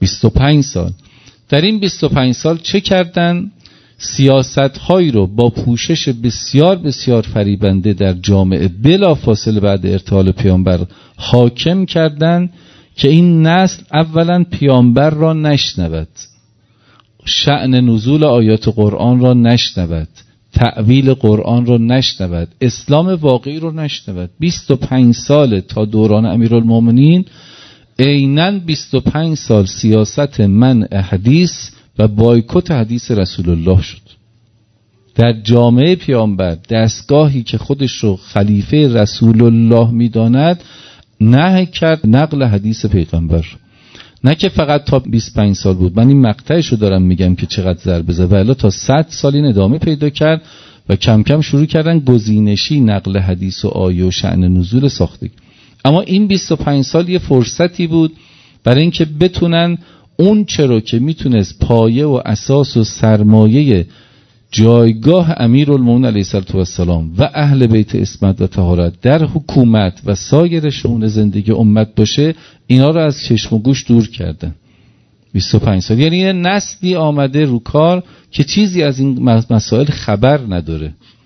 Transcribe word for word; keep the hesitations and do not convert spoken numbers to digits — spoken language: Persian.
بیست و پنج سال. در این بیست و پنج سال چه کردن؟ سیاست‌هایی رو با پوشش بسیار بسیار فریبنده در جامعه بلا فاصله بعد ارتحال پیامبر حاکم کردن که این نسل اولا پیامبر را نشنود، شأن نزول آیات قرآن را نشنود، تأویل قرآن را نشنود، اسلام واقعی را نشنود. بیست و پنج سال تا دوران امیرالمومنین عیناً بیست و پنج سال سیاست منع حدیث و بایکوت حدیث رسول الله شد. در جامعه پیامبر، دستگاهی که خودش رو خلیفه رسول الله می‌داند، نهی کرد نقل حدیث پیغمبر. نه که فقط تا بیست و پنج سال بود، من این مقطعش رو دارم میگم که چقدر ضربه زد، ولی تا صد سال این ادامه پیدا کرد و کم کم شروع کردن گزینشی نقل حدیث و آیه و شأن نزول ساختگی. اما این بیست و پنج سال یه فرصتی بود برای اینکه بتونن اون چرا که میتونست پایه و اساس و سرمایه جایگاه امیرالمومنین علیه السلام و اهل بیت عصمت و طهارت در حکومت و سایر شؤون زندگی امت باشه، اینا رو از چشم و گوش دور کردن. بیست و پنج سال یعنی نسلی آمده رو کار که چیزی از این مسائل خبر نداره.